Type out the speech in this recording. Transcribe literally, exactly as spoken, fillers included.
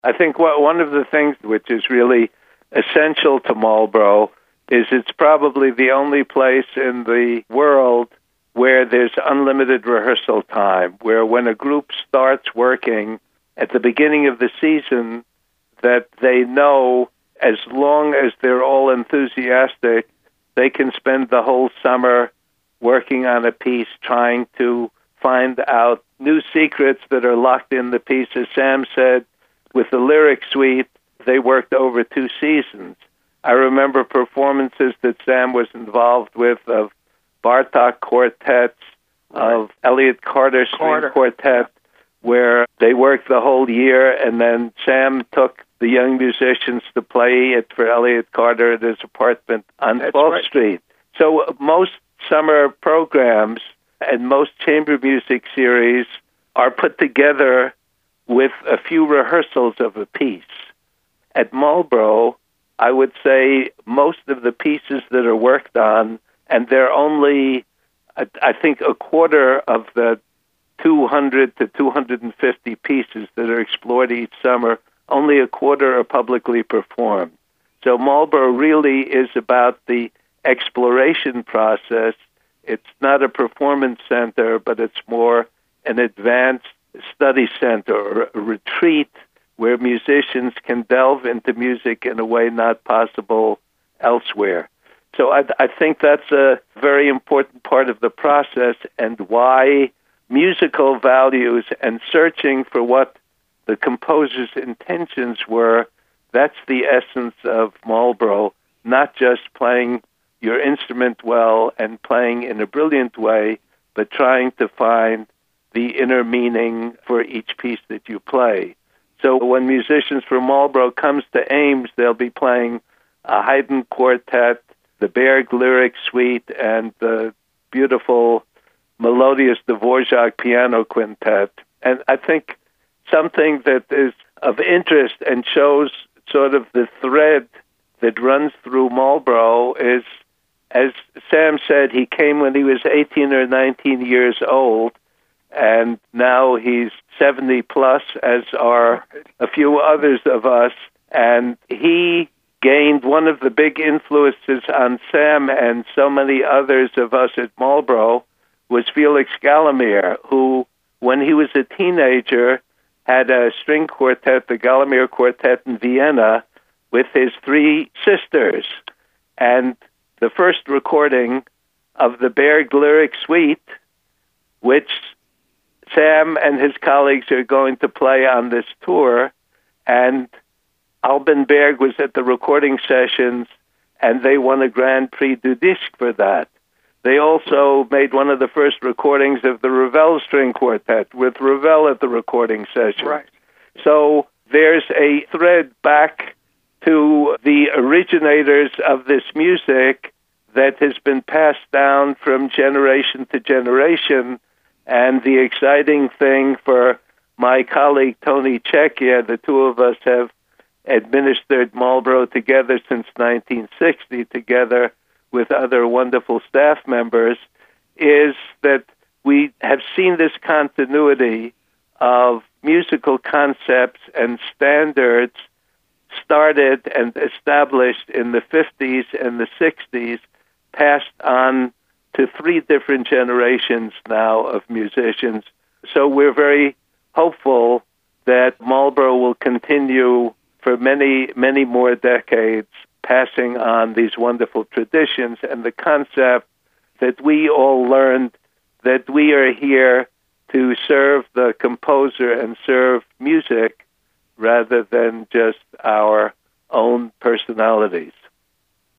I think what, one of the things which is really essential to Marlborough is it's probably the only place in the world where there's unlimited rehearsal time, where when a group starts working at the beginning of the season, that they know as long as they're all enthusiastic, they can spend the whole summer working on a piece, trying to find out new secrets that are locked in the piece. As Sam said, with the lyric suite, they worked over two seasons. I remember performances that Sam was involved with of Bartok quartets, right. of Elliott Carter string Carter. quartet, where they worked the whole year, and then Sam took the young musicians to play it for Elliott Carter at his apartment on That's twelfth right. Street. So uh, most summer programs and most chamber music series are put together with a few rehearsals of a piece. At Marlborough, I would say most of the pieces that are worked on, and they're only, I think, a quarter of the two hundred to two hundred fifty pieces that are explored each summer, only a quarter are publicly performed. So Marlborough really is about the exploration process. It's not a performance center, but it's more an advanced study center or a retreat where musicians can delve into music in a way not possible elsewhere. So I, I think that's a very important part of the process, and why musical values and searching for what the composer's intentions were, that's the essence of Marlborough, not just playing your instrument well and playing in a brilliant way, but trying to find the inner meaning for each piece that you play. So when musicians from Marlborough comes to Ames, they'll be playing a Haydn quartet, the Berg Lyric Suite, and the beautiful melodious Dvorak piano quintet. And I think something that is of interest and shows sort of the thread that runs through Marlborough is, as Sam said, he came when he was eighteen or nineteen years old, and now he's seventy plus, as are a few others of us. And he gained one of the big influences on Sam and so many others of us at Marlborough was Felix Galimir, who, when he was a teenager, had a string quartet, the Galimir Quartet in Vienna, with his three sisters. And the first recording of the Berg Lyric Suite, which Sam and his colleagues are going to play on this tour, and Alban Berg was at the recording sessions, and they won a Grand Prix du Disque for that. They also made one of the first recordings of the Ravel String Quartet with Ravel at the recording session. Right. So there's a thread back to the originators of this music that has been passed down from generation to generation. And the exciting thing for my colleague Tony Checchia, the two of us have administered Marlborough together since nineteen sixty, together with other wonderful staff members, is that we have seen this continuity of musical concepts and standards started and established in the fifties and the sixties, passed on to three different generations now of musicians. So we're very hopeful that Marlborough will continue for many, many more decades, passing on these wonderful traditions and the concept that we all learned that we are here to serve the composer and serve music rather than just our own personalities.